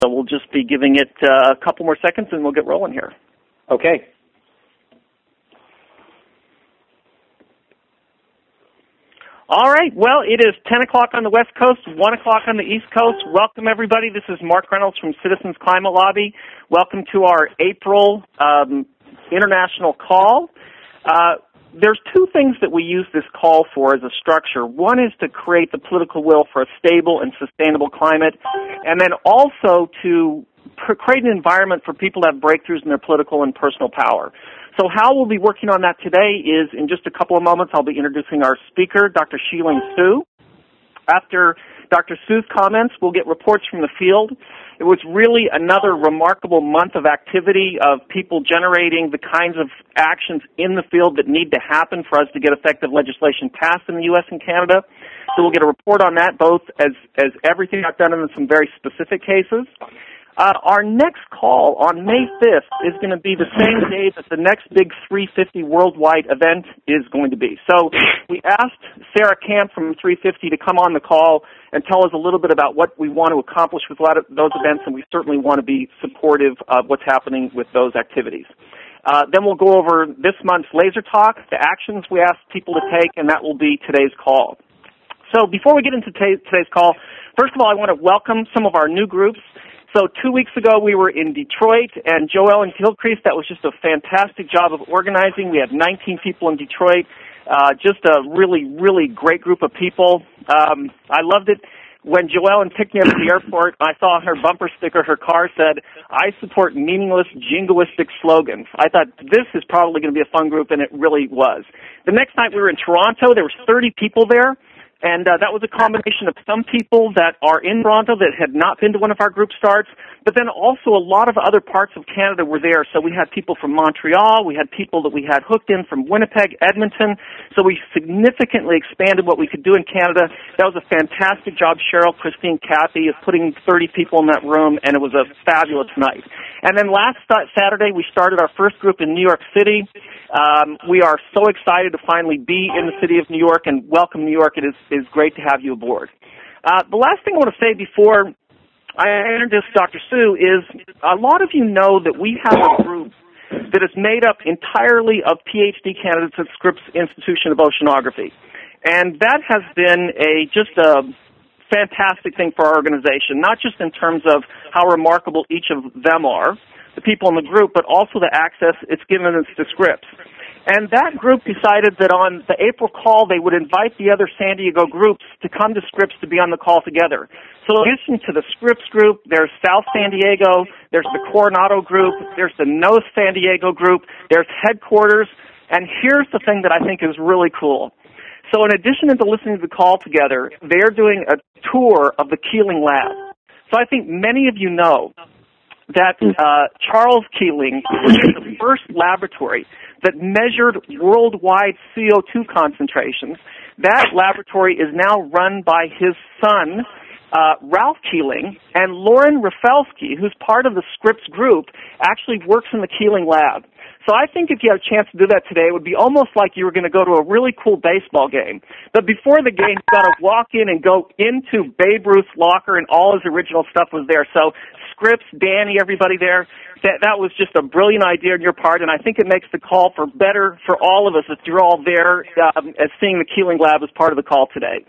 So we'll just be giving it a couple more seconds and we'll get rolling here. Okay. All right. Well, it is 10 o'clock on the West Coast, 1 o'clock on the East Coast. Welcome, everybody. This is Mark Reynolds from Citizens Climate Lobby. Welcome to our April international call. There's two things that we use this call for as a structure. One is to create the political will for a stable and sustainable climate, and then also to create an environment for people to have breakthroughs in their political and personal power. So how we'll be working on that today is in just a couple of moments I'll be introducing our speaker, Dr. Xiling Su. After Dr. Su's comments, we'll get reports from the field. It was really another remarkable month of activity of people generating the kinds of actions in the field that need to happen for us to get effective legislation passed in the U.S. and Canada. So we'll get a report on that, both as everything I've done and in some very specific cases. Our next call on May 5th is going to be the same day that the next big 350 worldwide event is going to be. So we asked Sarah Camp from 350 to come on the call and tell us a little bit about what we want to accomplish with a lot of those events, and we certainly want to be supportive of what's happening with those activities. Then we'll go over this month's Laser Talk, the actions we asked people to take, and that will be today's call. So before we get into today's call, first of all, I want to welcome some of our new groups. So 2 weeks ago, we were in Detroit, and Joel and Gilcrease, that was just a fantastic job of organizing. We had 19 people in Detroit, just a really, really great group of people. I loved it. When Joellen picked me up at the airport, I saw on her bumper sticker, her car said, "I support meaningless, jingoistic slogans." I thought, this is probably going to be a fun group, and it really was. The next night, we were in Toronto. There were 30 people there. And that was a combination of some people that are in Toronto that had not been to one of our group starts, but then also a lot of other parts of Canada were there. So we had people from Montreal, we had people that we had hooked in from Winnipeg, Edmonton. So we significantly expanded what we could do in Canada. That was a fantastic job, Cheryl, Christine, Kathy, of putting 30 people in that room, and it was a fabulous night. And then last Saturday, we started our first group in New York City. We are so excited to finally be in the city of New York and welcome New York. It is great to have you aboard. The last thing I want to say before I introduce Dr. Su is a lot of you know that we have a group that is made up entirely of PhD candidates at Scripps Institution of Oceanography. And that has been just a fantastic thing for our organization, not just in terms of how remarkable each of them are, the people in the group, but also the access it's given us to Scripps. And that group decided that on the April call, they would invite the other San Diego groups to come to Scripps to be on the call together. So in addition to the Scripps group, there's South San Diego, there's the Coronado group, there's the North San Diego group, there's headquarters, and here's the thing that I think is really cool. So in addition to listening to the call together, they're doing a tour of the Keeling Lab. So I think many of you know that Charles Keeling was the first laboratory that measured worldwide CO2 concentrations. That laboratory is now run by his son, Ralph Keeling, and Lauren Rafalski, who's part of the Scripps group, actually works in the Keeling Lab. So I think if you have a chance to do that today, it would be almost like you were going to go to a really cool baseball game. But before the game, you've got to walk in and go into Babe Ruth's locker, and all his original stuff was there. So Scripps, Danny, everybody there, that was just a brilliant idea on your part, and I think it makes the call for better for all of us if you're all there as seeing the Keeling Lab as part of the call today.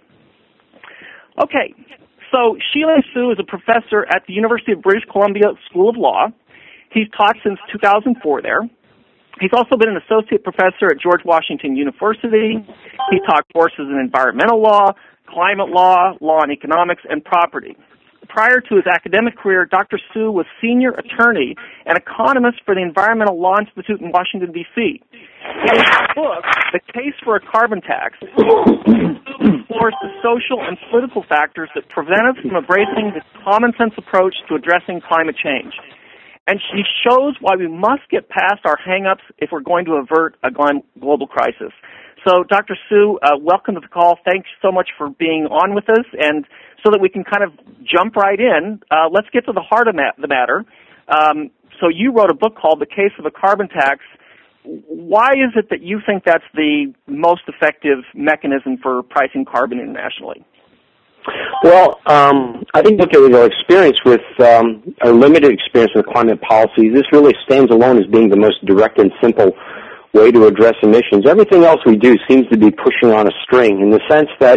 Okay, so Xiling Su is a professor at the University of British Columbia School of Law. He's taught since 2004 there. He's also been an associate professor at George Washington University. He taught courses in environmental law, climate law, law and economics, and property. Prior to his academic career, Dr. Su was senior attorney and economist for the Environmental Law Institute in Washington, D.C. In his book, The Case for a Carbon Tax, explores the social and political factors that prevent us from embracing the common-sense approach to addressing climate change. And she shows why we must get past our hang-ups if we're going to avert a global crisis. So, Dr. Su, welcome to the call. Thanks so much for being on with us. And so that we can kind of jump right in, let's get to the heart of the matter. So you wrote a book called The Case of a Carbon Tax. Why is it that you think that's the most effective mechanism for pricing carbon internationally? Well, I think looking at our experience with our limited experience with climate policies, this really stands alone as being the most direct and simple way to address emissions. Everything else we do seems to be pushing on a string, in the sense that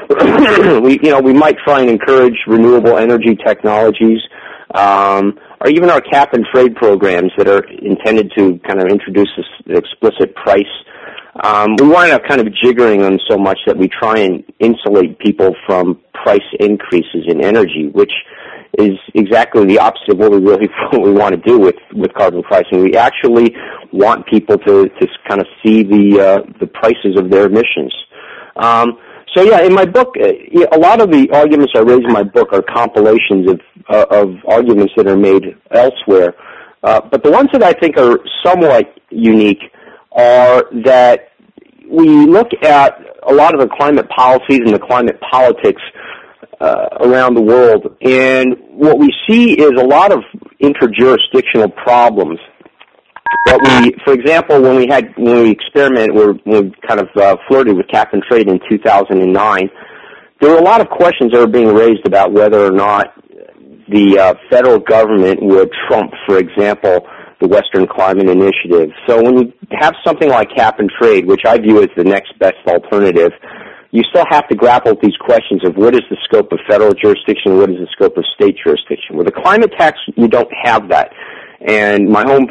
we might try and encourage renewable energy technologies, or even our cap and trade programs that are intended to kind of introduce this explicit price. We wind up kind of jiggering them so much that we try and insulate people from price increases in energy, which is exactly the opposite of what we want to do with carbon pricing. We actually want people to kind of see the prices of their emissions. So yeah, in my book, a lot of the arguments I raise in my book are compilations of arguments that are made elsewhere. But the ones that I think are somewhat unique are that we look at a lot of the climate policies and the climate politics around the world, and what we see is a lot of interjurisdictional problems. For example, when we experimented, we kind of flirted with cap and trade in 2009, there were a lot of questions that were being raised about whether or not the federal government would trump, for example, the Western Climate Initiative. So when you have something like cap and trade, which I view as the next best alternative, you still have to grapple with these questions of what is the scope of federal jurisdiction, what is the scope of state jurisdiction. With a climate tax, you don't have that. And my home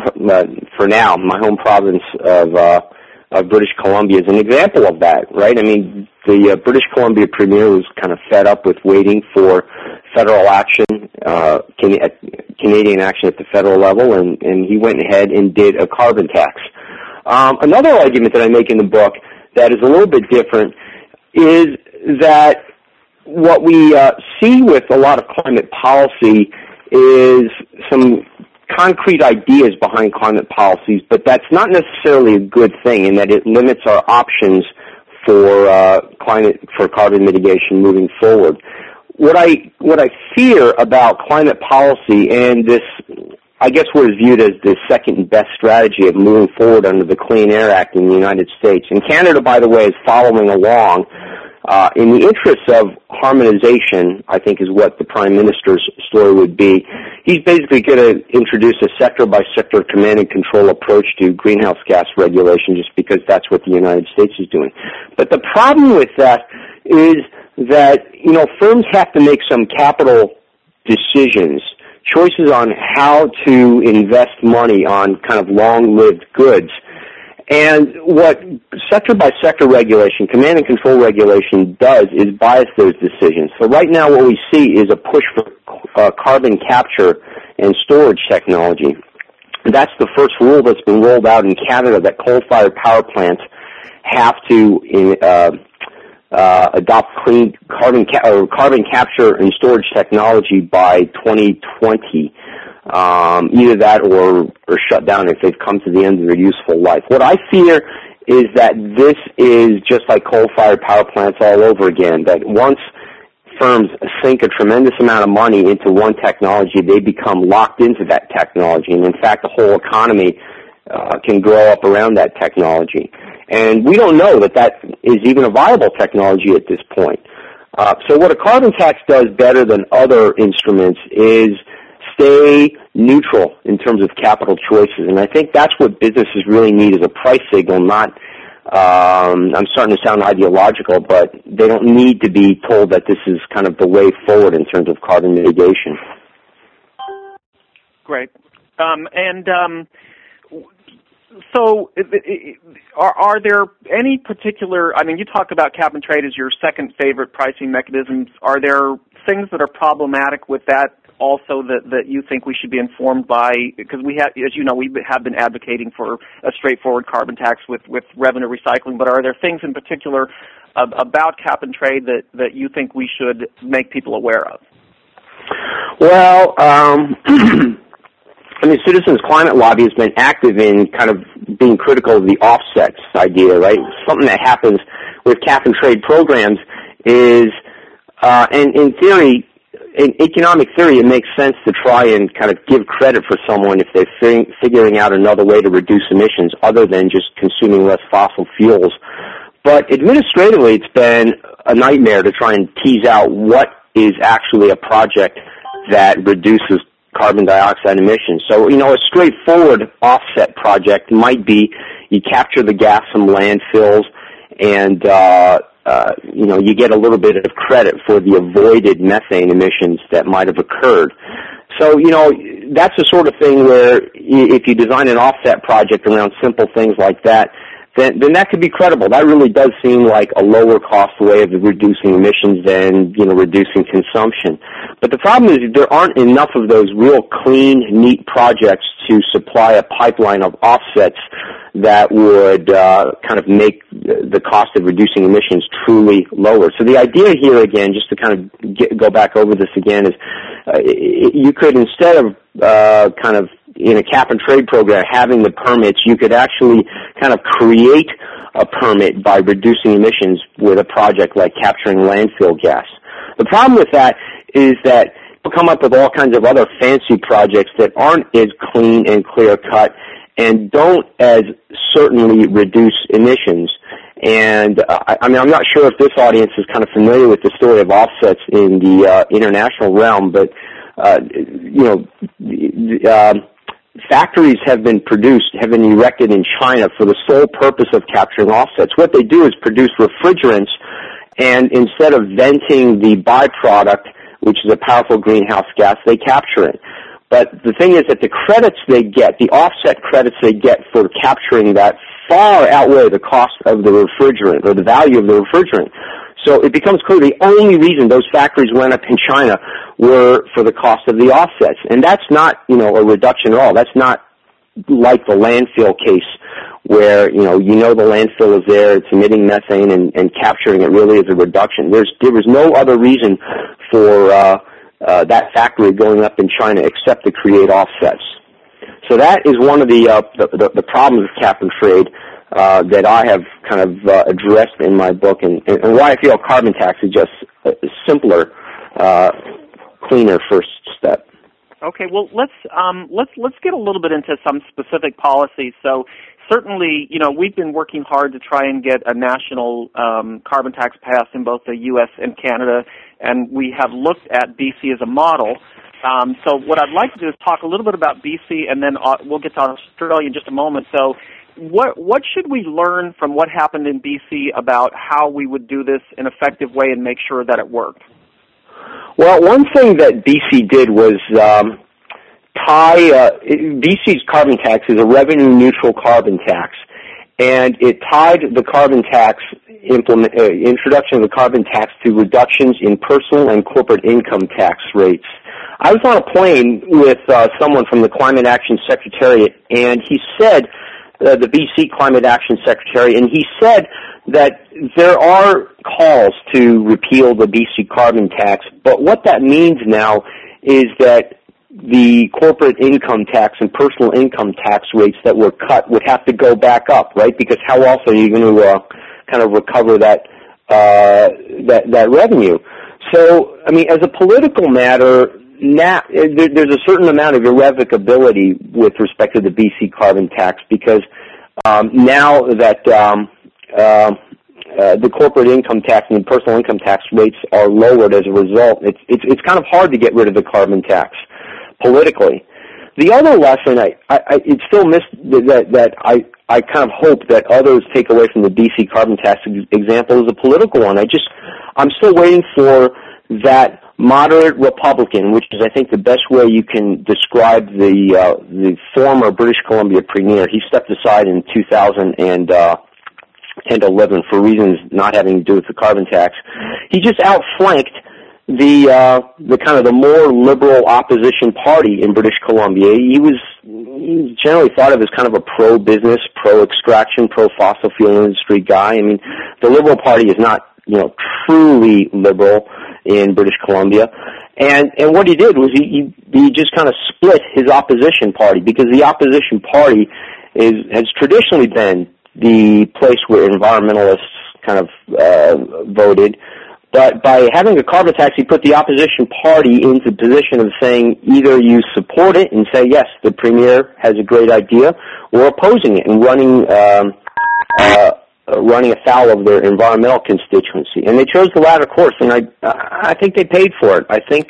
province of British Columbia is an example of that, right? I mean, the British Columbia Premier was kind of fed up with waiting for federal action, Canadian action at the federal level, and he went ahead and did a carbon tax. Another argument that I make in the book that is a little bit different is that what we see with a lot of climate policy is some concrete ideas behind climate policies, but that's not necessarily a good thing, in that it limits our options for carbon mitigation moving forward. What I fear about climate policy, and this, I guess, what is viewed as the second best strategy of moving forward under the Clean Air Act in the United States, and Canada, by the way, is following along. In the interest of harmonization, I think is what the Prime Minister's story would be. He's basically going to introduce a sector-by-sector command and control approach to greenhouse gas regulation, just because that's what the United States is doing. But the problem with that is that, firms have to make some capital decisions, choices on how to invest money on kind of long-lived goods. And what sector-by-sector regulation, command and control regulation, does is bias those decisions. So right now what we see is a push for carbon capture and storage technology. That's the first rule that's been rolled out in Canada, that coal-fired power plants have to adopt clean carbon capture and storage technology by 2020. Either that or shut down if they've come to the end of their useful life. What I fear is that this is just like coal-fired power plants all over again, that once firms sink a tremendous amount of money into one technology, they become locked into that technology, and in fact the whole economy can grow up around that technology. And we don't know that is even a viable technology at this point. So what a carbon tax does better than other instruments is stay neutral in terms of capital choices. And I think that's what businesses really need, is a price signal, not, I'm starting to sound ideological, but they don't need to be told that this is kind of the way forward in terms of carbon mitigation. Great. So are there any particular, you talk about cap and trade as your second favorite pricing mechanisms. Are there things that are problematic with that also that you think we should be informed by? Because we have, as you know, we have been advocating for a straightforward carbon tax with revenue recycling, but are there things in particular about cap and trade that you think we should make people aware of? Well, Citizens Climate Lobby has been active in kind of being critical of the offsets idea, right? Something that happens with cap and trade programs is, and in theory, in economic theory, it makes sense to try and kind of give credit for someone if they're figuring out another way to reduce emissions other than just consuming less fossil fuels. But administratively, it's been a nightmare to try and tease out what is actually a project that reduces carbon dioxide emissions. So, a straightforward offset project might be you capture the gas from landfills and, you get a little bit of credit for the avoided methane emissions that might have occurred. So, that's the sort of thing where if you design an offset project around simple things like that, then that could be credible. That really does seem like a lower cost way of reducing emissions than, reducing consumption. But the problem is there aren't enough of those real clean, neat projects to supply a pipeline of offsets that would kind of make the cost of reducing emissions truly lower. So the idea here, again, just to kind of go back over this again, is you could, instead of kind of in a cap-and-trade program having the permits, you could actually kind of create a permit by reducing emissions with a project like capturing landfill gas. The problem with that is that we'll come up with all kinds of other fancy projects that aren't as clean and clear-cut and don't as certainly reduce emissions. And I'm not sure if this audience is kind of familiar with the story of offsets in the international realm, but factories have been erected in China for the sole purpose of capturing offsets. What they do is produce refrigerants, and instead of venting the byproduct, which is a powerful greenhouse gas, they capture it. But the thing is that the credits they get, the offset credits they get for capturing that, far outweigh the cost of the refrigerant or the value of the refrigerant. So it becomes clear the only reason those factories went up in China were for the cost of the offsets. And that's not, a reduction at all. That's not like the landfill case where, the landfill is there, it's emitting methane, and capturing it really is a reduction. There was no other reason for that factory going up in China except to create offsets. So that is one of the problems of cap and trade that I have kind of addressed in my book, and why I feel carbon tax is just a simpler, cleaner first step. Okay, well let's get a little bit into some specific policies. So certainly, we've been working hard to try and get a national carbon tax passed in both the U.S. and Canada, and we have looked at BC as a model. So what I'd like to do is talk a little bit about BC, and then we'll get to Australia in just a moment. So what should we learn from what happened in BC about how we would do this in an effective way and make sure that it worked? Well, one thing that BC did was BC's carbon tax is a revenue-neutral carbon tax, and it tied the carbon tax introduction of the carbon tax to reductions in personal and corporate income tax rates. I was on a plane with someone from the Climate Action Secretariat, and he said, the BC Climate Action Secretary, and he said that there are calls to repeal the BC carbon tax, but what that means now is that the corporate income tax and personal income tax rates that were cut would have to go back up, right? Because how else are you going to kind of recover that revenue? So, as a political matter, now there's a certain amount of irrevocability with respect to the BC carbon tax, because now that the corporate income tax and the personal income tax rates are lowered as a result, it's kind of hard to get rid of the carbon tax politically. The other lesson it's still missed that I kind of hope that others take away from the BC carbon tax example is a political one. I'm still waiting for that moderate Republican, which is, I think, the best way you can describe the former British Columbia premier. He stepped aside in 2011 for reasons not having to do with the carbon tax. He just outflanked the kind of the more liberal opposition party in British Columbia. He was generally thought of as kind of a pro-business, pro-extraction, pro-fossil fuel industry guy. The Liberal Party is not, truly liberal in British Columbia. And what he did was he just kind of split his opposition party, because the opposition party has traditionally been the place where environmentalists kind of voted. But by having a carbon tax, he put the opposition party into the position of saying either you support it and say, yes, the premier has a great idea, or opposing it and running running afoul of their environmental constituency, and they chose the latter course, and I think they paid for it. I think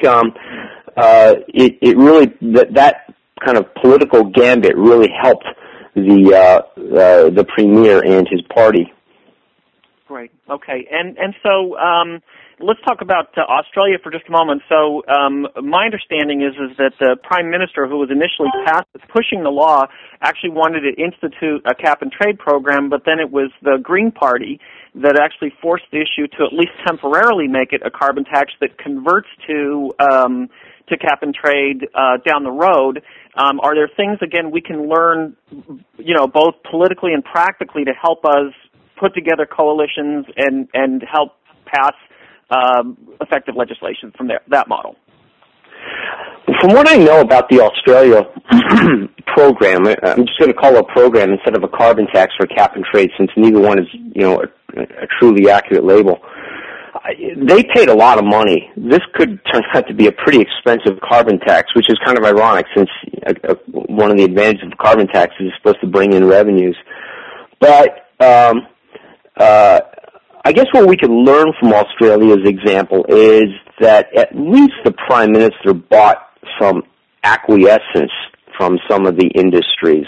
it really that kind of political gambit really helped the premier and his party. Right. Okay. And so let's talk about Australia for just a moment. So my understanding is that the Prime Minister, who was initially pushing the law, actually wanted to institute a cap-and-trade program, but then it was the Green Party that actually forced the issue to at least temporarily make it a carbon tax that converts to cap-and-trade down the road. Are there things, again, we can learn, both politically and practically to help us put together coalitions and help pass effective legislation from that model? From what I know about the Australia program, I'm just going to call it a program instead of a carbon tax or cap and trade, since neither one is, a truly accurate label. They paid a lot of money. This could turn out to be a pretty expensive carbon tax, which is kind of ironic, since one of the advantages of carbon tax is it's supposed to bring in revenues. But I guess what we could learn from Australia's example is that at least the Prime Minister bought some acquiescence from some of the industries.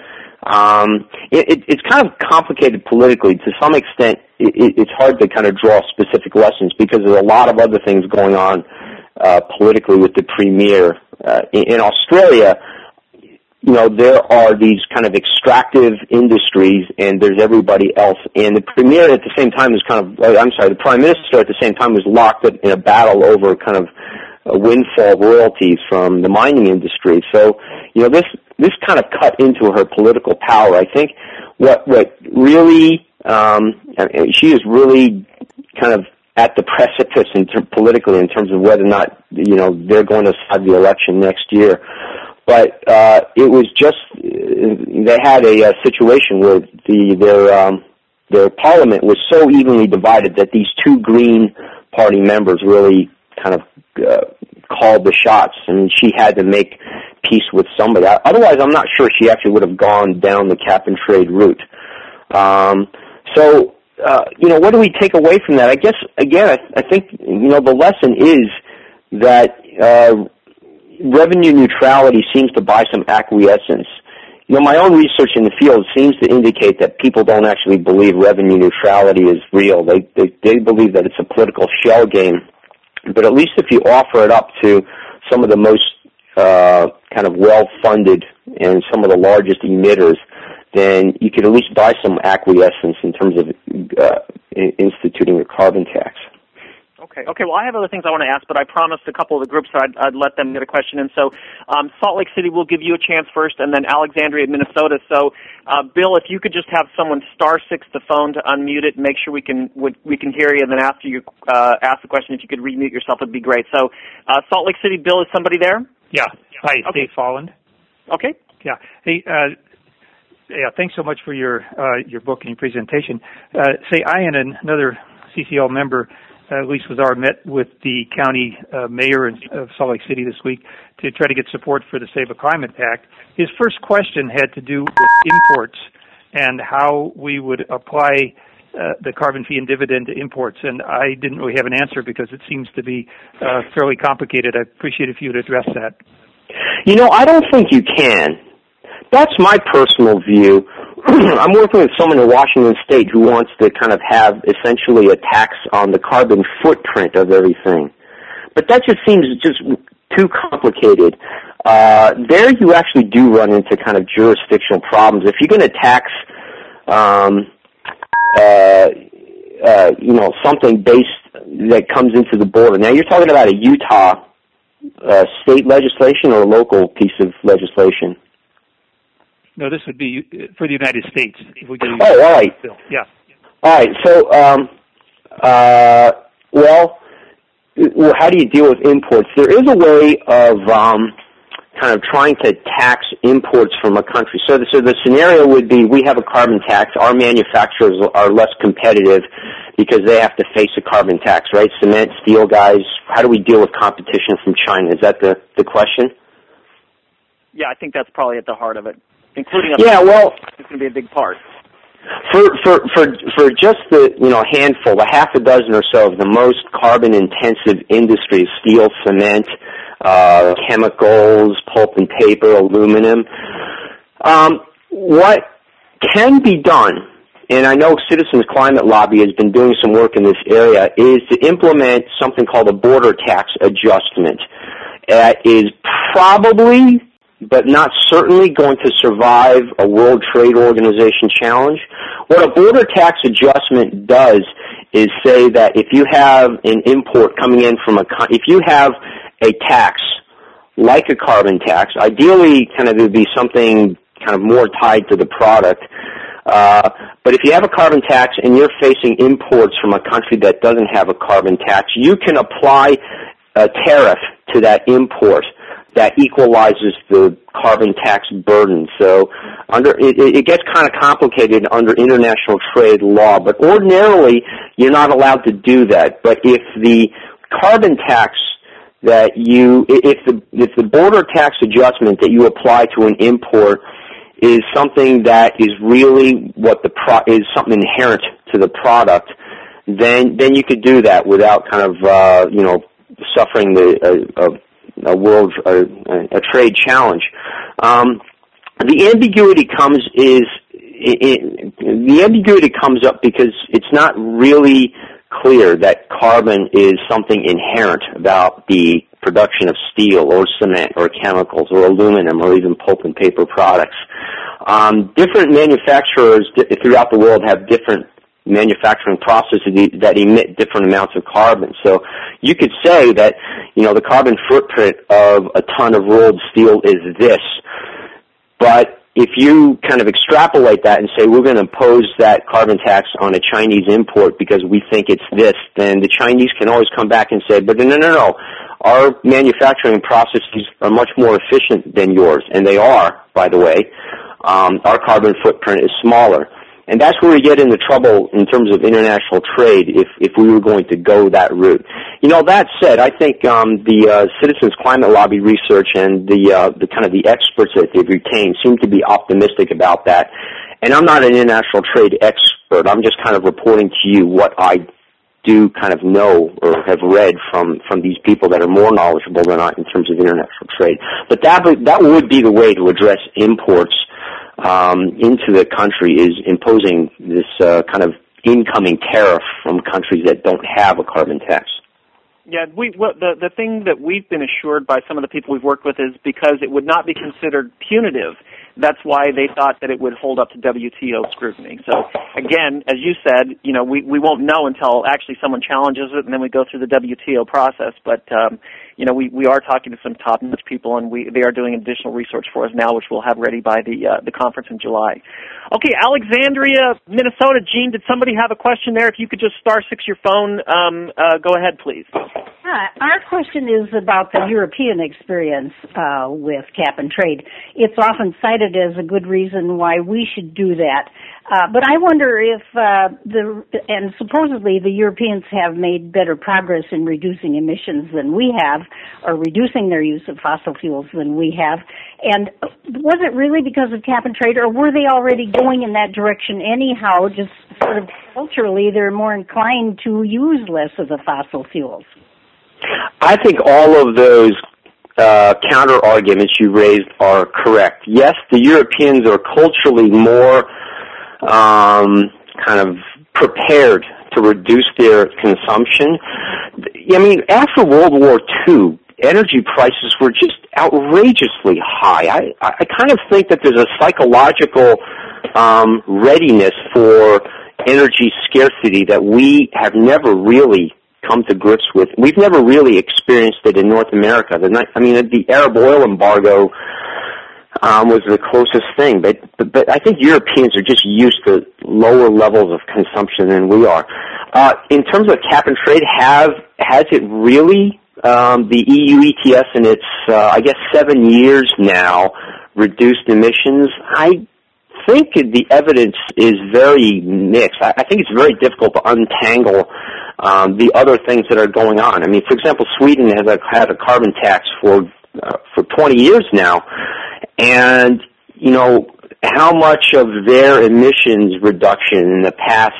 It's kind of complicated politically. To some extent, it's hard to kind of draw specific lessons because there's a lot of other things going on politically with the Premier. In Australia, there are these kind of extractive industries, and there's everybody else. And the Premier at the same time is the Prime Minister at the same time was locked up in a battle over kind of windfall royalties from the mining industry. So, this kind of cut into her political power. I think what really, she is really kind of at the precipice politically in terms of whether or not, they're going to decide the election next year. But it was just they had a situation where their parliament was so evenly divided that these two Green Party members really kind of called the shots. I mean, she had to make peace with somebody. Otherwise, I'm not sure she actually would have gone down the cap-and-trade route. What do we take away from that? I guess, again, I think, the lesson is that revenue neutrality seems to buy some acquiescence. My own research in the field seems to indicate that people don't actually believe revenue neutrality is real. They believe that it's a political shell game. But at least if you offer it up to some of the most kind of well-funded and some of the largest emitters, then you could at least buy some acquiescence in terms of instituting a carbon tax. Okay. Well, I have other things I want to ask, but I promised a couple of the groups that I'd let them get a question in. So Salt Lake City will give you a chance first, and then Alexandria, Minnesota. So, Bill, if you could just have someone *6 the phone to unmute it and make sure we can hear you, and then after you ask the question, if you could remute yourself, it'd be great. So Salt Lake City, Bill, is somebody there? Yeah. Hi, okay. Dave Folland. Okay. Yeah. Hey, thanks so much for your book and your presentation. I and another CCL member, Luis Lazar, met with the county mayor of Salt Lake City this week to try to get support for the Save a Climate Act. His first question had to do with imports and how we would apply the carbon fee and dividend to imports. And I didn't really have an answer because it seems to be fairly complicated. I appreciate if you would address that. I don't think you can. That's my personal view. I'm working with someone in Washington State who wants to kind of have essentially a tax on the carbon footprint of everything. But that just seems just too complicated. There you actually do run into kind of jurisdictional problems. If you're going to tax, something based that comes into the border. Now you're talking about a Utah state legislation or a local piece of legislation? No, this would be for the United States. If we get all right. Bill. Yeah. All right. So, how do you deal with imports? There is a way of kind of trying to tax imports from a country. So the scenario would be we have a carbon tax. Our manufacturers are less competitive because they have to face a carbon tax, right? Cement, steel guys. How do we deal with competition from China? Is that the question? Yeah, I think that's probably at the heart of it. Including it's going to be a big part. For just the handful, a half a dozen or so of the most carbon intensive industries, steel, cement, chemicals, pulp and paper, aluminum, what can be done, and I know Citizens Climate Lobby has been doing some work in this area, is to implement something called a border tax adjustment. It is probably, but not certainly, going to survive a World Trade Organization challenge. What a border tax adjustment does is say that if you have an import coming in from if you have a tax like a carbon tax, ideally kind of it would be something kind of more tied to the product. But if you have a carbon tax and you're facing imports from a country that doesn't have a carbon tax, you can apply a tariff to that import that equalizes the carbon tax burden. So it gets kind of complicated under international trade law, but ordinarily you're not allowed to do that. But if the carbon tax that if the border tax adjustment that you apply to an import is something that is really is something inherent to the product, then you could do that without kind of suffering a trade challenge. The ambiguity comes up because it's not really clear that carbon is something inherent about the production of steel or cement or chemicals or aluminum or even pulp and paper products. Different manufacturers throughout the world have different manufacturing processes that emit different amounts of carbon. So you could say that, the carbon footprint of a ton of rolled steel is this. But if you kind of extrapolate that and say we're going to impose that carbon tax on a Chinese import because we think it's this, then the Chinese can always come back and say, but no. Our manufacturing processes are much more efficient than yours, and they are, by the way. Our carbon footprint is smaller. And that's where we get into trouble in terms of international trade if we were going to go that route. That said, I think the Citizens Climate Lobby research and the kind of the experts that they've retained seem to be optimistic about that. And I'm not an international trade expert. I'm just kind of reporting to you what I do kind of know or have read from these people that are more knowledgeable than I in terms of international trade. But that would be the way to address imports into the country, is imposing this kind of incoming tariff from countries that don't have a carbon tax. Yeah, the thing that we've been assured by some of the people we've worked with is because it would not be considered punitive. That's why they thought that it would hold up to WTO scrutiny. So again, as you said, we won't know until actually someone challenges it, and then we go through the WTO process. But we are talking to some top-notch people, and they are doing additional research for us now, which we'll have ready by the conference in July. Okay, Alexandria, Minnesota. Gene, did somebody have a question there? If you could just *6 your phone, go ahead, please. Our question is about the European experience with cap and trade. It's often cited as a good reason why we should do that. But I wonder if and supposedly the Europeans have made better progress in reducing emissions than we have, or reducing their use of fossil fuels than we have. And was it really because of cap and trade, or were they already going in that direction anyhow, just sort of culturally they're more inclined to use less of the fossil fuels? I think all of those counter-arguments you raised are correct. Yes, the Europeans are culturally more kind of prepared to reduce their consumption. I mean, after World War II, energy prices were just outrageously high. I kind of think that there's a psychological readiness for energy scarcity that we have never really come to grips with. We've never really experienced it in North America. The Arab oil embargo was the closest thing, but I think Europeans are just used to lower levels of consumption than we are. In terms of cap and trade, has it really, the EU ETS in its, 7 years now, reduced emissions? I think the evidence is very mixed. I think it's very difficult to untangle the other things that are going on. I mean, for example, Sweden has had a carbon tax for 20 years now, and how much of their emissions reduction in the past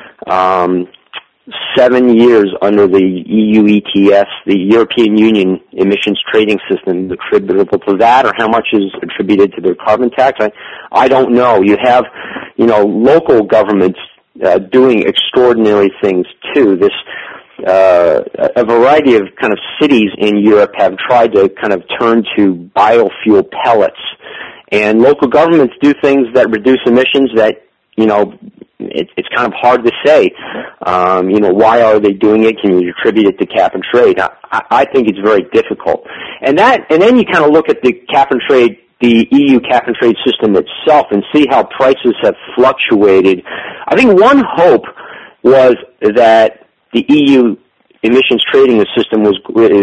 7 years under the EU ETS, the European Union emissions trading system, is attributable to that, or how much is attributed to their carbon tax? I don't know. You have, local governments doing extraordinary things too. A variety of kind of cities in Europe have tried to kind of turn to biofuel pellets, and local governments do things that reduce emissions that, it's kind of hard to say. Why are they doing it? Can you attribute it to cap and trade? I think it's very difficult. And then you kind of look at the cap and trade, the EU cap and trade system itself, and see how prices have fluctuated. I think one hope was that the EU emissions trading system was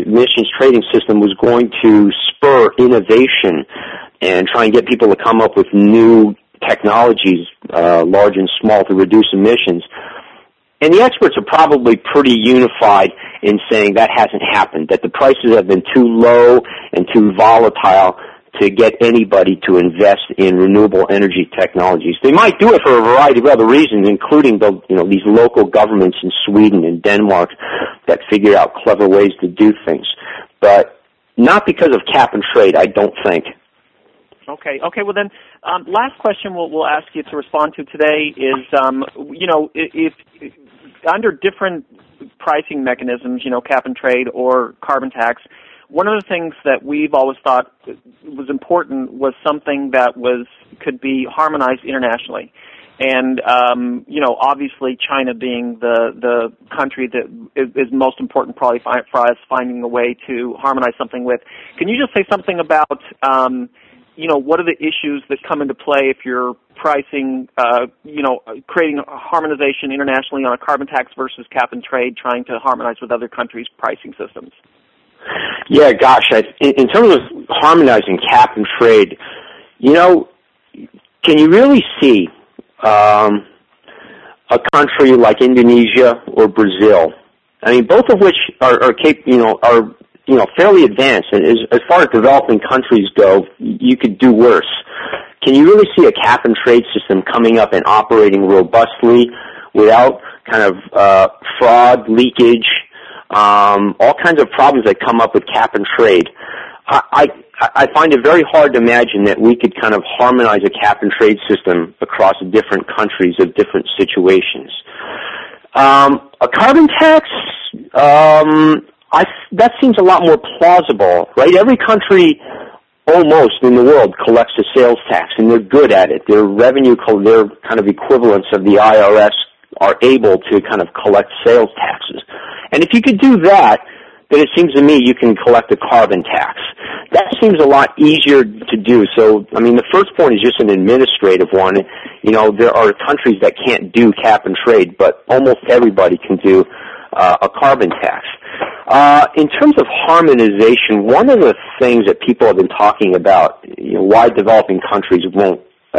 going to spur innovation and try and get people to come up with new technologies, large and small, to reduce emissions. And the experts are probably pretty unified in saying that hasn't happened, that the prices have been too low and too volatile to get anybody to invest in renewable energy technologies. They might do it for a variety of other reasons, including these local governments in Sweden and Denmark that figure out clever ways to do things. But not because of cap and trade, I don't think. Okay. Well, then, last question we'll ask you to respond to today is, if under different pricing mechanisms, cap and trade or carbon tax, one of the things that we've always thought was important was something that could be harmonized internationally. And, obviously China being the country that is most important probably for us finding a way to harmonize something with. Can you just say something about, what are the issues that come into play if you're pricing, creating a harmonization internationally on a carbon tax versus cap and trade, trying to harmonize with other countries' pricing systems? Yeah, gosh, in terms of harmonizing cap and trade, can you really see a country like Indonesia or Brazil? I mean, both of which are fairly advanced, and as far as developing countries go, you could do worse. Can you really see a cap and trade system coming up and operating robustly without kind of fraud, leakage, all kinds of problems that come up with cap and trade? I find it very hard to imagine that we could kind of harmonize a cap and trade system across different countries of different situations. A carbon tax, that seems a lot more plausible, right? Every country almost in the world collects a sales tax, and they're good at it. Their revenue, their kind of equivalents of the IRS are able to kind of collect sales taxes. And if you could do that, then it seems to me you can collect a carbon tax. That seems a lot easier to do. So, I mean, the first point is just an administrative one. There are countries that can't do cap and trade, but almost everybody can do a carbon tax. In terms of harmonization, one of the things that people have been talking about, why developing countries won't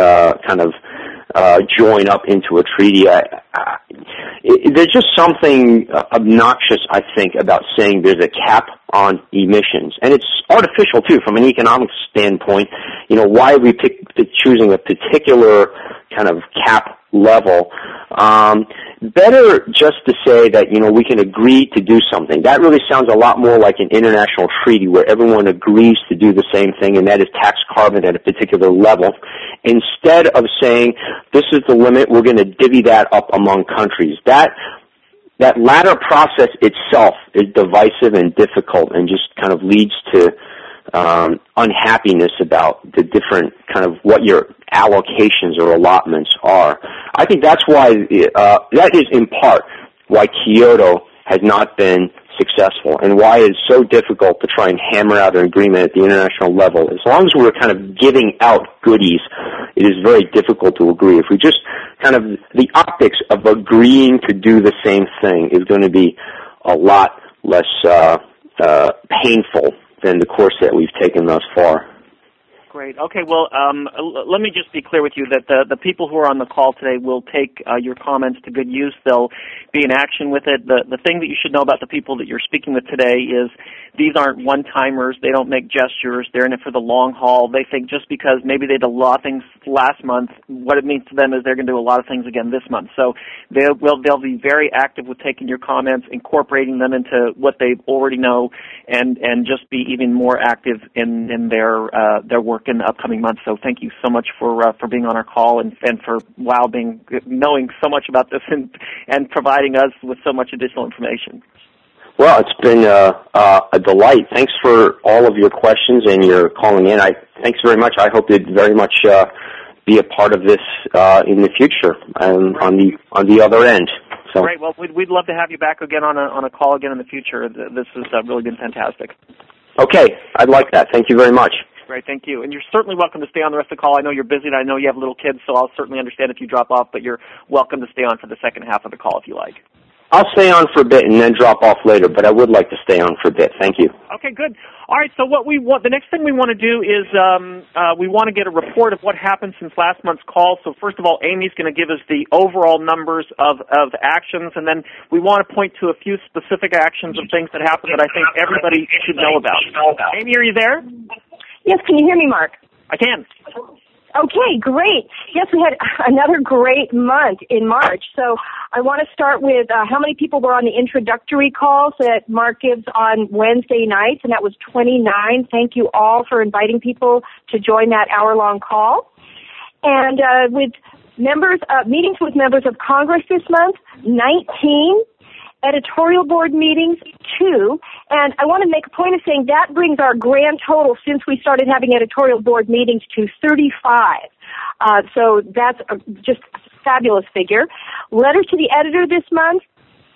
join up into a treaty, there's just something obnoxious, I think, about saying there's a cap on emissions. And it's artificial, too, from an economic standpoint. Why are we choosing a particular kind of cap level? Better just to say that, we can agree to do something. That really sounds a lot more like an international treaty where everyone agrees to do the same thing, and that is tax carbon at a particular level. Instead of saying, this is the limit, we're going to divvy that up among countries. That latter process itself is divisive and difficult and just kind of leads to unhappiness about the different kind of what your allocations or allotments are. I think that's why, that is in part why Kyoto has not been successful and why it's so difficult to try and hammer out an agreement at the international level. As long as we're kind of giving out goodies, it is very difficult to agree. If we just kind of, the optics of agreeing to do the same thing is going to be a lot less painful than the course that we've taken thus far. Great. Okay, well, let me just be clear with you that the people who are on the call today will take your comments to good use. They'll be in action with it. The thing that you should know about the people that you're speaking with today is these aren't one-timers. They don't make gestures. They're in it for the long haul. They think just because maybe they did a lot of things last month, what it means to them is they're going to do a lot of things again this month. So they'll be very active with taking your comments, incorporating them into what they already know, and just be even more active in their work in the upcoming months. So thank you so much for being on our call and for knowing so much about this and providing us with so much additional information. Well, it's been a delight. Thanks for all of your questions and your calling in. Thanks very much. I hope to very much be a part of this in the future on the other end. So. Great. Well, we'd love to have you back again on a call again in the future. This has really been fantastic. Okay, I'd like that. Thank you very much. Great, thank you. And you're certainly welcome to stay on the rest of the call. I know you're busy, and I know you have little kids, so I'll certainly understand if you drop off, but you're welcome to stay on for the second half of the call if you like. I'll stay on for a bit and then drop off later, but I would like to stay on for a bit. Thank you. Okay, good. All right, so the next thing we want to do is we want to get a report of what happened since last month's call. So first of all, Amy's going to give us the overall numbers of actions, and then we want to point to a few specific actions of things that happened that I think everybody should know about. Amy, are you there? Yes, can you hear me, Mark? I can. Okay, great. Yes, we had another great month in March. So I want to start with how many people were on the introductory calls that Mark gives on Wednesday nights, and that was 29. Thank you all for inviting people to join that hour-long call. And with meetings with members of Congress this month, 19. Editorial board meetings, 2, and I want to make a point of saying that brings our grand total since we started having editorial board meetings to 35. So that's just a fabulous figure. Letters to the editor this month,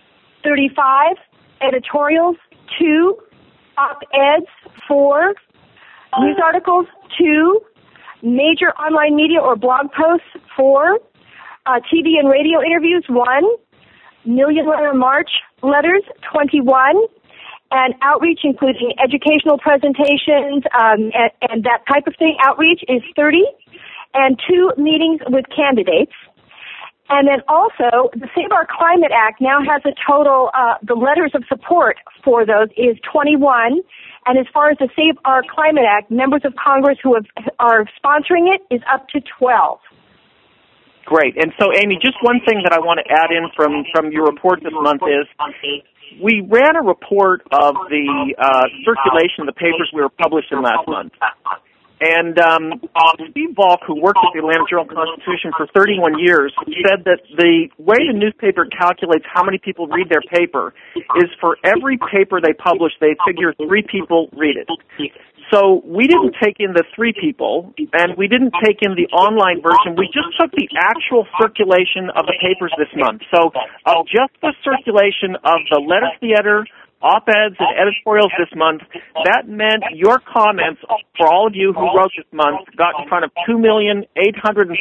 35. Editorials, 2. Op-eds, 4. News articles, 2. Major online media or blog posts, 4. TV and radio interviews, 1. Million Letter March letters, 21, and outreach, including educational presentations and that type of thing, outreach is 30, and 2 meetings with candidates. And then also, the Save Our Climate Act now has a total, the letters of support for those is 21, and as far as the Save Our Climate Act, members of Congress who are sponsoring it is up to 12. Great. And so, Amy, just one thing that I want to add in from your report this month is we ran a report of the circulation of the papers we were published in last month. And Steve Volk, who worked at the Atlanta Journal-Constitution for 31 years, said that the way the newspaper calculates how many people read their paper is for every paper they publish, they figure 3 people read it. So we didn't take in the 3 people, and we didn't take in the online version. We just took the actual circulation of the papers this month. So just the circulation of the letters to the editor, op-eds, and editorials this month, that meant your comments for all of you who wrote this month got in front of 2,843,791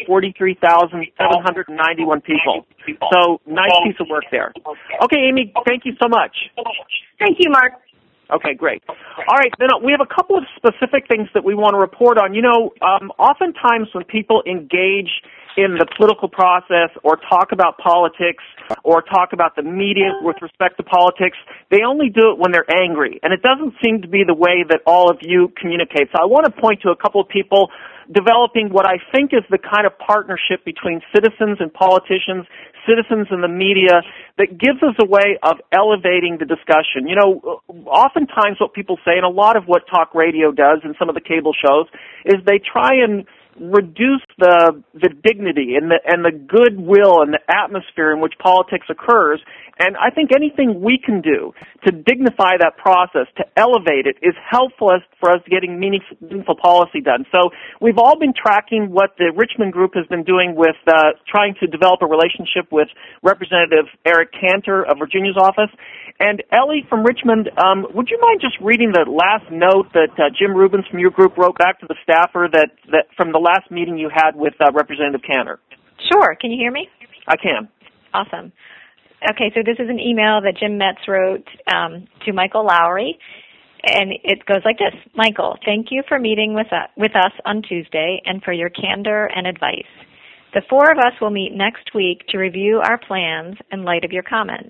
people. So nice piece of work there. Okay, Amy, thank you so much. Thank you, Mark. Okay, great. All right, then we have a couple of specific things that we want to report on. You know, oftentimes when people engage in the political process or talk about politics or talk about the media with respect to politics, they only do it when they're angry. And it doesn't seem to be the way that all of you communicate. So I want to point to a couple of people developing what I think is the kind of partnership between citizens and politicians, citizens and the media, that gives us a way of elevating the discussion. You know, oftentimes what people say, and a lot of what talk radio does and some of the cable shows, is they try and reduce the dignity and the goodwill and the atmosphere in which politics occurs. And I think anything we can do to dignify that process, to elevate it, is helpful for us getting meaningful policy done. So we've all been tracking what the Richmond group has been doing with trying to develop a relationship with Representative Eric Cantor of Virginia's office. And Ellie from Richmond, would you mind just reading the last note that Jim Rubens from your group wrote back to the staffer that from the last meeting you had with Representative Cantor? Sure. Can you hear me? I can. Awesome. Okay, so this is an email that Jim Metz wrote to Michael Lowry. And it goes like this. Michael, thank you for meeting with us on Tuesday and for your candor and advice. The four of us will meet next week to review our plans in light of your comments.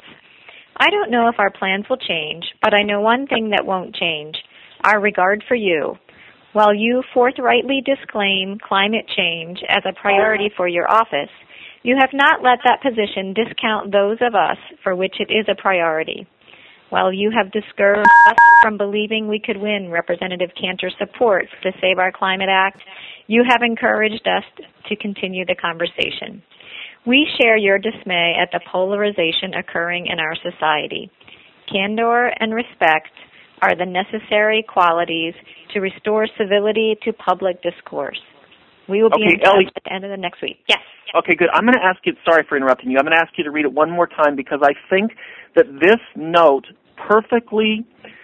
I don't know if our plans will change, but I know one thing that won't change, our regard for you. While you forthrightly disclaim climate change as a priority for your office, you have not let that position discount those of us for which it is a priority. While you have discouraged us from believing we could win Representative Cantor's support for the Save Our Climate Act, you have encouraged us to continue the conversation. We share your dismay at the polarization occurring in our society. Candor and respect are the necessary qualities to restore civility to public discourse. We will be in touch Ellie, at the end of the next week. Yes. Okay, good. I'm going to ask you, sorry for interrupting you, I'm going to ask you to read it one more time because I think that this note perfectly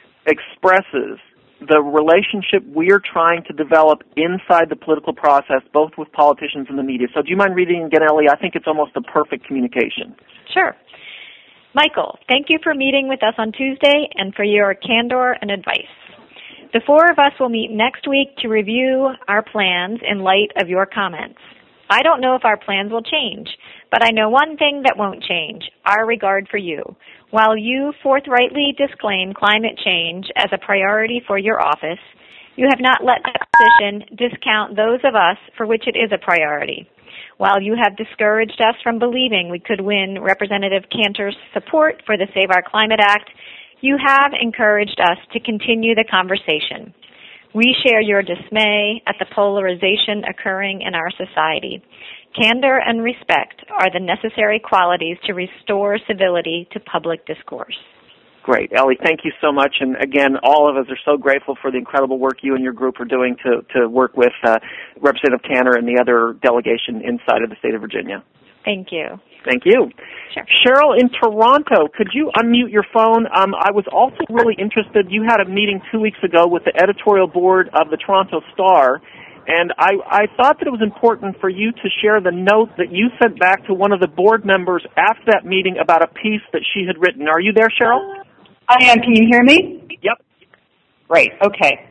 expresses the relationship we're trying to develop inside the political process, both with politicians and the media. So do you mind reading again, Ellie? I think it's almost a perfect communication. Sure. Michael, thank you for meeting with us on Tuesday and for your candor and advice. The four of us will meet next week to review our plans in light of your comments. I don't know if our plans will change, but I know one thing that won't change, our regard for you. While you forthrightly disclaim climate change as a priority for your office, you have not let that position discount those of us for which it is a priority. While you have discouraged us from believing we could win Representative Cantor's support for the Save Our Climate Act, you have encouraged us to continue the conversation. We share your dismay at the polarization occurring in our society. Candor and respect are the necessary qualities to restore civility to public discourse. Great. Ellie, thank you so much. And again, all of us are so grateful for the incredible work you and your group are doing to work with Representative Cantor and the other delegation inside of the state of Virginia. Thank you. Thank you. Sure. Cheryl in Toronto, could you unmute your phone? I was also really interested. You had a meeting 2 weeks ago with the editorial board of the Toronto Star, and I thought that it was important for you to share the note that you sent back to one of the board members after that meeting about a piece that she had written. Are you there, Cheryl? I am. Can you hear me? Yep. Great. Okay.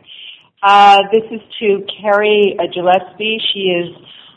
This is to Carrie Gillespie. She is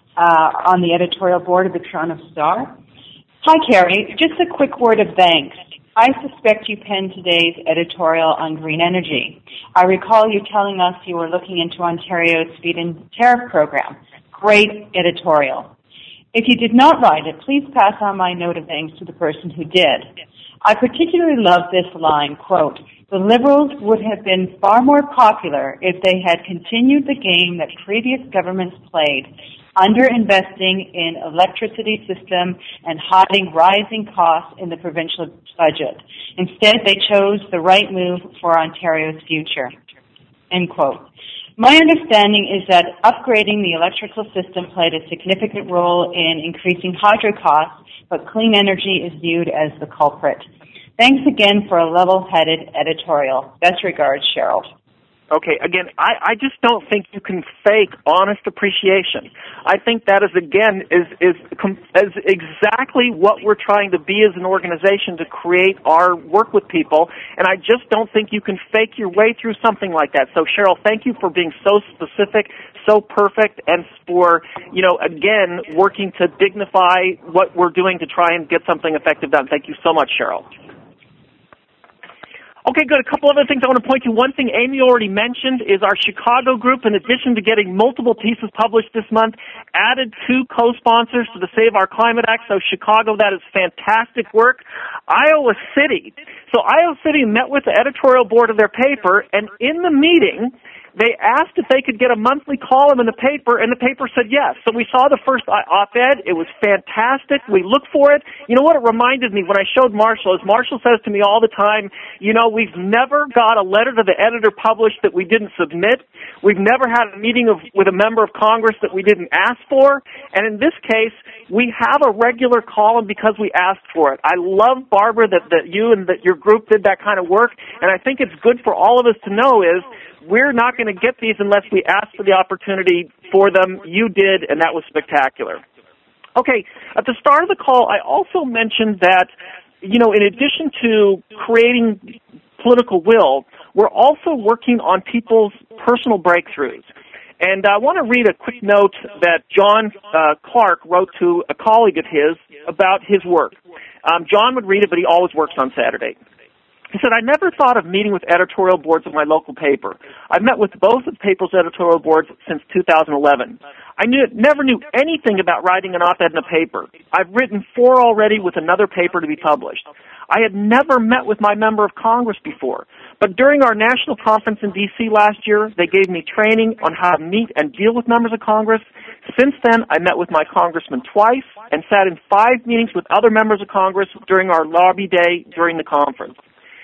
on the editorial board of the Toronto Star. Hi, Carrie. Just a quick word of thanks. I suspect you penned today's editorial on green energy. I recall you telling us you were looking into Ontario's feed-in tariff program. Great editorial. If you did not write it, please pass on my note of thanks to the person who did. I particularly love this line, quote, "The Liberals would have been far more popular if they had continued the game that previous governments played, underinvesting in electricity system and hiding rising costs in the provincial budget. Instead, they chose the right move for Ontario's future." End quote. My understanding is that upgrading the electrical system played a significant role in increasing hydro costs, but clean energy is viewed as the culprit. Thanks again for a level-headed editorial. Best regards, Cheryl. Okay, again, I just don't think you can fake honest appreciation. I think that is exactly what we're trying to be as an organization to create our work with people, and I just don't think you can fake your way through something like that. So, Cheryl, thank you for being so specific, so perfect, and for, again, working to dignify what we're doing to try and get something effective done. Thank you so much, Cheryl. Okay, good. A couple other things I want to point to. One thing Amy already mentioned is our Chicago group, in addition to getting multiple pieces published this month, added 2 co-sponsors to the Save Our Climate Act. So Chicago, that is fantastic work. Iowa City. So Iowa City met with the editorial board of their paper, and in the meeting, they asked if they could get a monthly column in the paper, and the paper said yes. So we saw the first op-ed. It was fantastic. We looked for it. You know what it reminded me when I showed Marshall, as Marshall says to me all the time, we've never got a letter to the editor published that we didn't submit. We've never had a meeting with a member of Congress that we didn't ask for. And in this case, we have a regular column because we asked for it. I love, Barbara, that you and that your group did that kind of work, and I think it's good for all of us to know is we're not going to get these unless we ask for the opportunity for them. You did, and that was spectacular. Okay, at the start of the call, I also mentioned that, in addition to creating political will, we're also working on people's personal breakthroughs. And I want to read a quick note that John Clark wrote to a colleague of his about his work. John would read it, but he always works on Saturday. He said, I never thought of meeting with editorial boards of my local paper. I've met with both of the paper's editorial boards since 2011. I never knew anything about writing an op-ed in a paper. I've written 4 already with another paper to be published. I had never met with my member of Congress before, but during our national conference in D.C. last year, they gave me training on how to meet and deal with members of Congress. Since then, I met with my congressman twice and sat in 5 meetings with other members of Congress during our lobby day during the conference.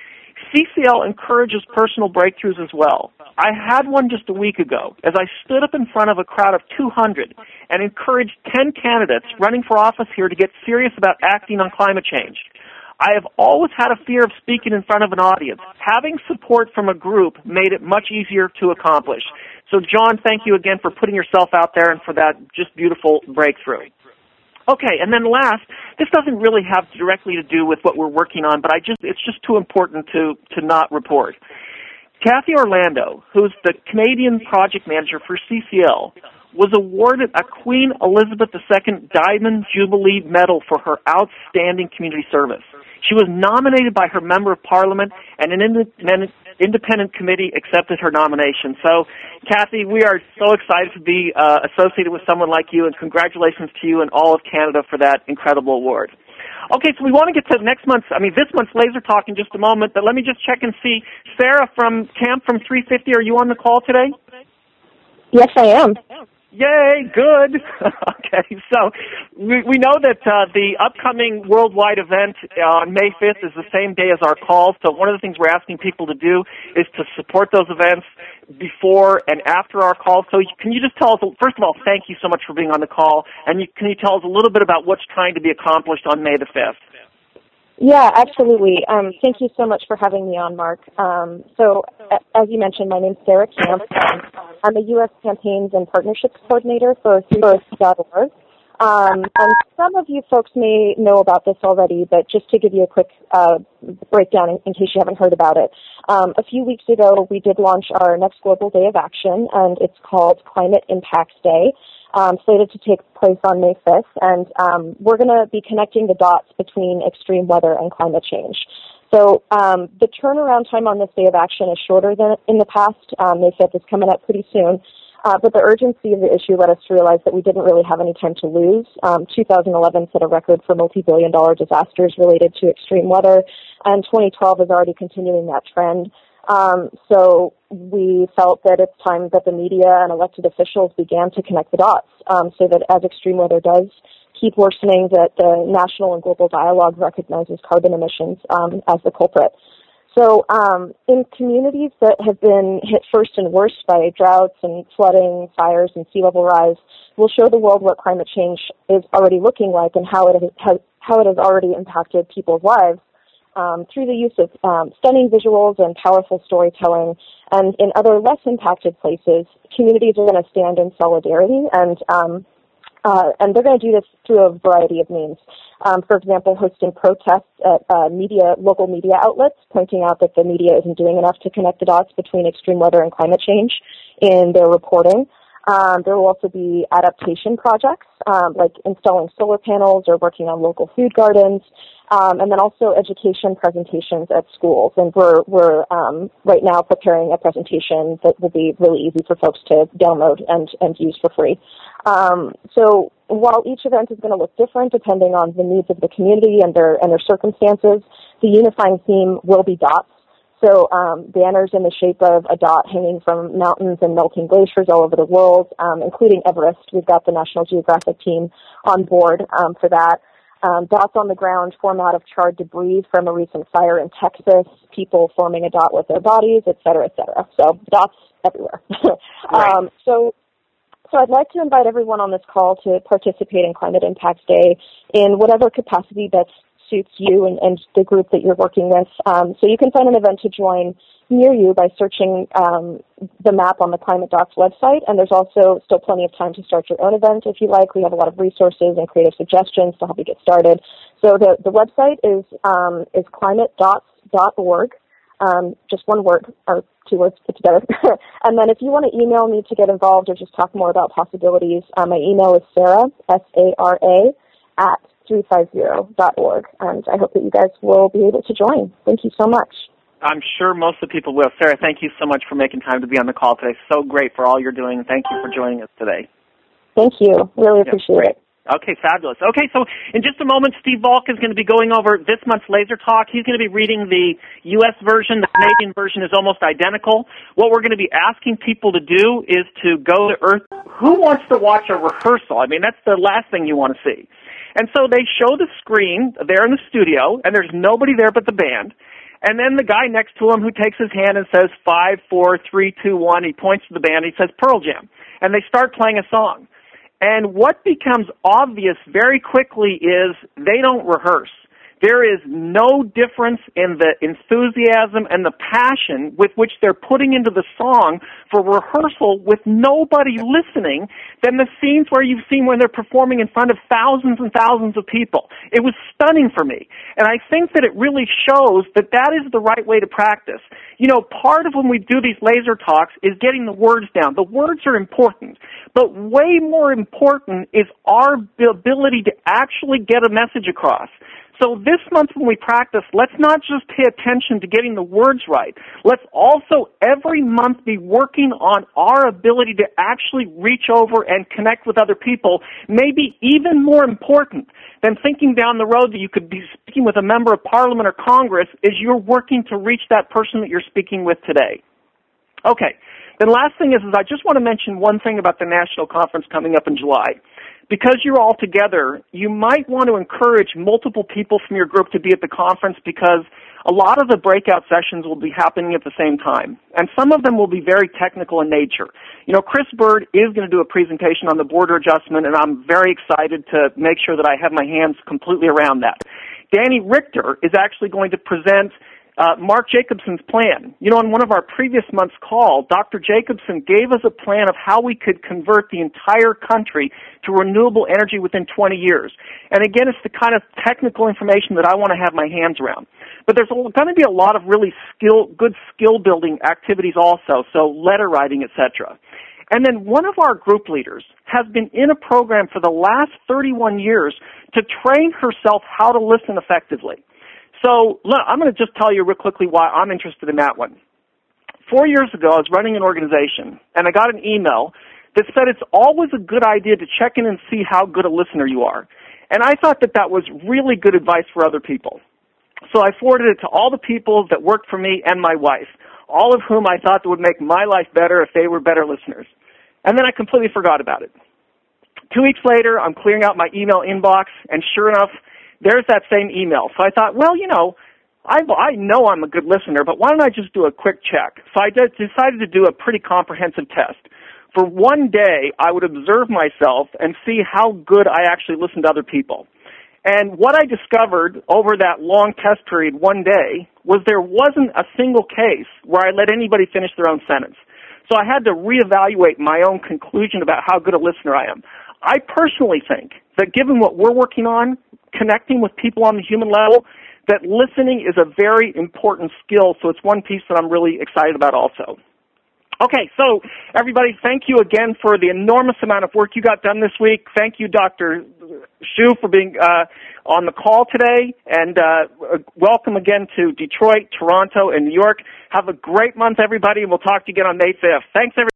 CCL encourages personal breakthroughs as well. I had one just a week ago as I stood up in front of a crowd of 200 and encouraged 10 candidates running for office here to get serious about acting on climate change. I have always had a fear of speaking in front of an audience. Having support from a group made it much easier to accomplish. So, John, thank you again for putting yourself out there and for that just beautiful breakthrough. Okay, and then last, this doesn't really have directly to do with what we're working on, but it's just too important to not report. Kathy Orlando, who's the Canadian project manager for CCL, was awarded a Queen Elizabeth II Diamond Jubilee Medal for her outstanding community service. She was nominated by her Member of Parliament, and an independent committee accepted her nomination. So, Kathy, we are so excited to be associated with someone like you, and congratulations to you and all of Canada for that incredible award. Okay, so we want to get to this month's Laser Talk in just a moment, but let me just check and see. Sarah from Camp from 350, are you on the call today? Yes, I am. Yay, good. Okay, so we know that the upcoming worldwide event on May 5th is the same day as our call, so one of the things we're asking people to do is to support those events before and after our call. So can you just tell us, first of all, thank you so much for being on the call, and can you tell us a little bit about what's trying to be accomplished on May the 5th? Yeah, absolutely. Thank you so much for having me on, Mark. So, as you mentioned, my name's Sarah Camp. I'm a U.S. Campaigns and Partnerships Coordinator for 350.org. And some of you folks may know about this already, but just to give you a quick breakdown in case you haven't heard about it. A few weeks ago, we did launch our next Global Day of Action, and it's called Climate Impacts Day. Slated to take place on May 5th, and we're going to be connecting the dots between extreme weather and climate change. So the turnaround time on this day of action is shorter than in the past. May 5th is coming up pretty soon, but the urgency of the issue led us to realize that we didn't really have any time to lose. 2011 set a record for multi-billion-dollar disasters related to extreme weather, and 2012 is already continuing that trend. So we felt that it's time that the media and elected officials began to connect the dots, so that as extreme weather does keep worsening, that the national and global dialogue recognizes carbon emissions as the culprit. So in communities that have been hit first and worst by droughts and flooding, fires, and sea level rise, we'll show the world what climate change is already looking like and how it has already impacted people's lives. Through the use of stunning visuals and powerful storytelling. And in other less impacted places, communities are going to stand in solidarity, and they're going to do this through a variety of means. For example, hosting protests at local media outlets, pointing out that the media isn't doing enough to connect the dots between extreme weather and climate change in their reporting. There will also be adaptation projects, like installing solar panels or working on local food gardens, and then also education presentations at schools. And we're right now preparing a presentation that will be really easy for folks to download and use for free. So while each event is going to look different depending on the needs of the community and their circumstances, the unifying theme will be dots. So banners in the shape of a dot hanging from mountains and melting glaciers all over the world, including Everest. We've got the National Geographic team on board for that. Dots on the ground form out of charred debris from a recent fire in Texas, people forming a dot with their bodies, et cetera, et cetera. So dots everywhere. Right. So I'd like to invite everyone on this call to participate in Climate Impacts Day in whatever capacity best suits you and the group that you're working with. So you can find an event to join near you by searching the map on the Climate Dots website, and there's also still plenty of time to start your own event if you like. We have a lot of resources and creative suggestions to help you get started. So the website is climatedots.org. just one word or two words put together. And then if you want to email me to get involved or just talk more about possibilities, my email is Sarah, S-A-R-A, @350.org. And I hope that you guys will be able to join. Thank you so much. I'm sure most of the people will. Sarah, thank you so much for making time to be on the call today. So great for all you're doing. Thank you for joining us today. Thank you. Really appreciate it. Okay, fabulous. Okay, so in just a moment, Steve Volk is going to be going over this month's Laser Talk. He's going to be reading the U.S. version. The Canadian version is almost identical. What we're going to be asking people to do is to go to Earth. Who wants to watch a rehearsal? I mean, that's the last thing you want to see. And so they show the screen there in the studio, and there's nobody there but the band. And then the guy next to him who takes his hand and says 5, 4, 3, 2, 1, he points to the band, he says Pearl Jam. And they start playing a song. And what becomes obvious very quickly is they don't rehearse. There is no difference in the enthusiasm and the passion with which they're putting into the song for rehearsal with nobody listening than the scenes where you've seen when they're performing in front of thousands and thousands of people. It was stunning for me. And I think that it really shows that that is the right way to practice. You know, part of when we do these laser talks is getting the words down. The words are important, but way more important is our ability to actually get a message across. So this month when we practice, let's not just pay attention to getting the words right. Let's also every month be working on our ability to actually reach over and connect with other people. Maybe even more important than thinking down the road that you could be speaking with a member of Parliament or Congress is you're working to reach that person that you're speaking with today. Okay. Then last thing is I just want to mention one thing about the national conference coming up in July. Because you're all together, you might want to encourage multiple people from your group to be at the conference because a lot of the breakout sessions will be happening at the same time. And some of them will be very technical in nature. You know, Chris Bird is going to do a presentation on the border adjustment, and I'm very excited to make sure that I have my hands completely around that. Danny Richter is actually going to present Mark Jacobson's plan. You know, on one of our previous month's call, Dr. Jacobson gave us a plan of how we could convert the entire country to renewable energy within 20 years. And again, it's the kind of technical information that I want to have my hands around. But there's going to be a lot of really good skill-building activities also, so letter writing, etc. And then one of our group leaders has been in a program for the last 31 years to train herself how to listen effectively. So I'm going to just tell you real quickly why I'm interested in that one. 4 years ago, I was running an organization, and I got an email that said it's always a good idea to check in and see how good a listener you are. And I thought that that was really good advice for other people. So I forwarded it to all the people that worked for me and my wife, all of whom I thought would make my life better if they were better listeners. And then I completely forgot about it. 2 weeks later, I'm clearing out my email inbox, and sure enough, there's that same email. So I thought, well, you know, I know I'm a good listener, but why don't I just do a quick check? So I decided to do a pretty comprehensive test. For one day, I would observe myself and see how good I actually listened to other people. And what I discovered over that long test period one day was there wasn't a single case where I let anybody finish their own sentence. So I had to reevaluate my own conclusion about how good a listener I am. I personally think that given what we're working on, connecting with people on the human level, that listening is a very important skill, so it's one piece that I'm really excited about also. Okay, so everybody, thank you again for the enormous amount of work you got done this week. Thank you, Dr. Shu, for being on the call today, and welcome again to Detroit, Toronto, and New York. Have a great month, everybody, and we'll talk to you again on May 5th. Thanks, everybody.